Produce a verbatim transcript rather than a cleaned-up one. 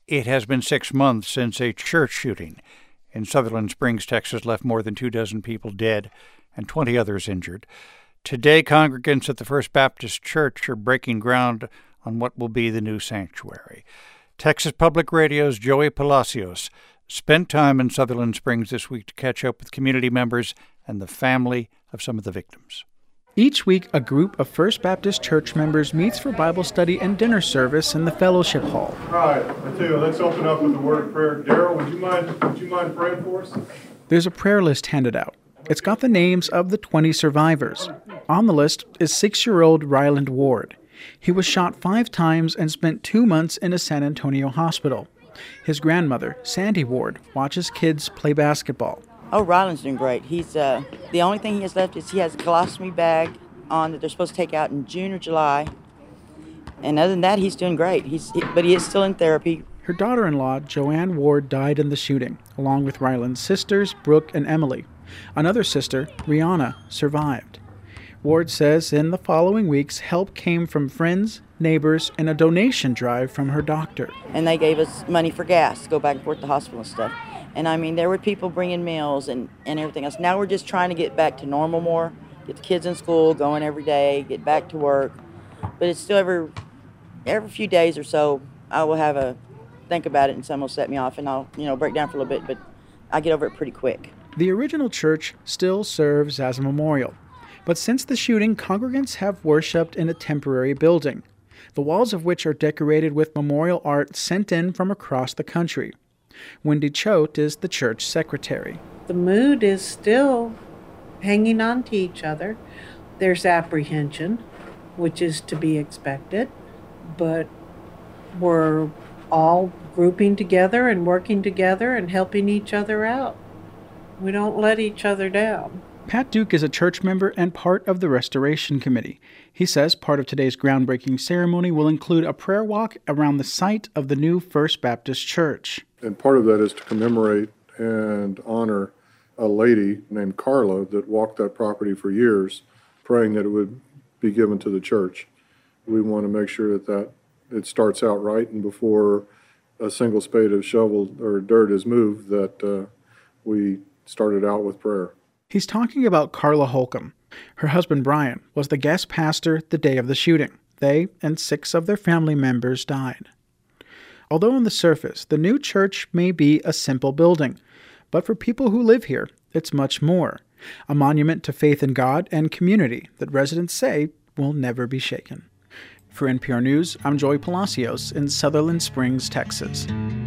It has been six months since a church shooting in Sutherland Springs, Texas, left more than two dozen people dead and twenty others injured. Today, congregants at the First Baptist Church are breaking ground on what will be the new sanctuary. Texas Public Radio's Joey Palacios spent time in Sutherland Springs this week to catch up with community members and the family of some of the victims. Each week, a group of First Baptist Church members meets for Bible study and dinner service in the fellowship hall. All right, I tell you, let's open up with a word of prayer. Daryl, would you mind, would you mind praying for us? There's a prayer list handed out. It's got the names of the twenty survivors. On the list is six-year-old Ryland Ward. He was shot five times and spent two months in a San Antonio hospital. His grandmother, Sandy Ward, watches kids play basketball. Oh, Ryland's doing great. He's uh, the only thing he has left is he has a colostomy bag on that they're supposed to take out in June or July. And other than that, he's doing great. He's he, but he is still in therapy. Her daughter-in-law, Joanne Ward, died in the shooting, along with Ryland's sisters, Brooke and Emily. Another sister, Rihanna, survived. Ward says in the following weeks, help came from friends, neighbors, and a donation drive from her doctor. And they gave us money for gas to go back and forth to the hospital and stuff. And I mean, there were people bringing meals and, and everything else. Now we're just trying to get back to normal more, get the kids in school, going every day, get back to work. But it's still every, every few days or so, I will have a think about it and someone will set me off and I'll, you know, break down for a little bit, but I get over it pretty quick. The original church still serves as a memorial. But since the shooting, congregants have worshipped in a temporary building, the walls of which are decorated with memorial art sent in from across the country. Wendy Choate is the church secretary. The mood is still hanging on to each other. There's apprehension, which is to be expected, but we're all grouping together and working together and helping each other out. We don't let each other down. Pat Duke is a church member and part of the Restoration Committee. He says part of today's groundbreaking ceremony will include a prayer walk around the site of the new First Baptist Church. And part of that is to commemorate and honor a lady named Carla that walked that property for years, praying that it would be given to the church. We want to make sure that, that it starts out right, and before a single spade of shovel or dirt is moved, that uh, we started out with prayer. He's talking about Carla Holcomb. Her husband, Brian, was the guest pastor the day of the shooting. They and six of their family members died. Although on the surface, the new church may be a simple building, but for people who live here, it's much more. A monument to faith in God and community that residents say will never be shaken. For N P R News, I'm Joey Palacios in Sutherland Springs, Texas.